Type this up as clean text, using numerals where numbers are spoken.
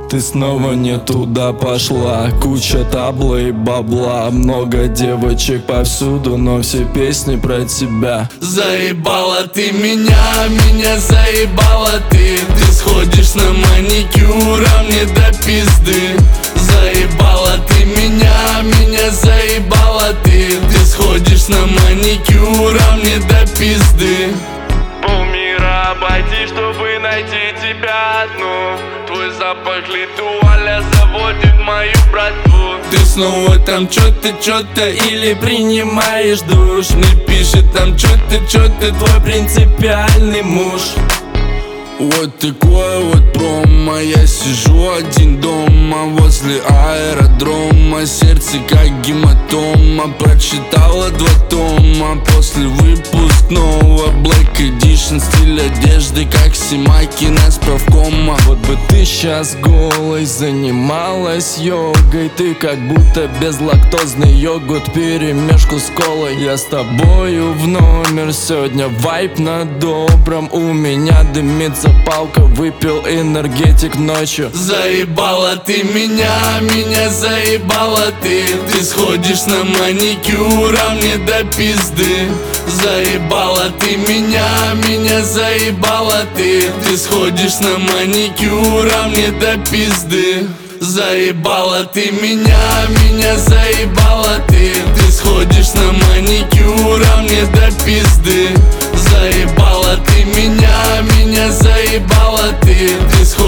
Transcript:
Ты снова не туда пошла. Куча табла и бабла, много девочек повсюду, но все песни про тебя. Заебала ты меня заебала ты. Ты сходишь на маникюр, а мне до пизды. Заебала ты меня заебала ты. Ты сходишь на маникюр, а мне до пизды. Полмира обойти, чтобы найти тебя одну. Твой запах литуаля заводит мою братву. Ты снова там чё-то или принимаешь душ. Мне пишет там чё-то твой принципиальный муж. Вот такой вот промо. Я сижу один дома возле аэродрома. Сердце как гематома. Прочитала 2 тома после выпускного. Black Edition, стиль одежды как Симаки на справкома. Вот бы ты щас голой занималась йогой. Ты как будто безлактозный йогурт перемешку с колой. Я с тобою в номер сегодня, вайп на добром. У меня дымится палка, выпил энергетик ночью. Заебала ты меня заебала ты. Ты сходишь на маникюр, а мне до пизды. Заебала ты меня заебала ты. Ты сходишь на маникюр, а мне до пизды. Заебала ты меня заебала ты. Ты сходишь на маникюр, а мне до пизды. Заебала ты меня заебала ты. Ты сходишь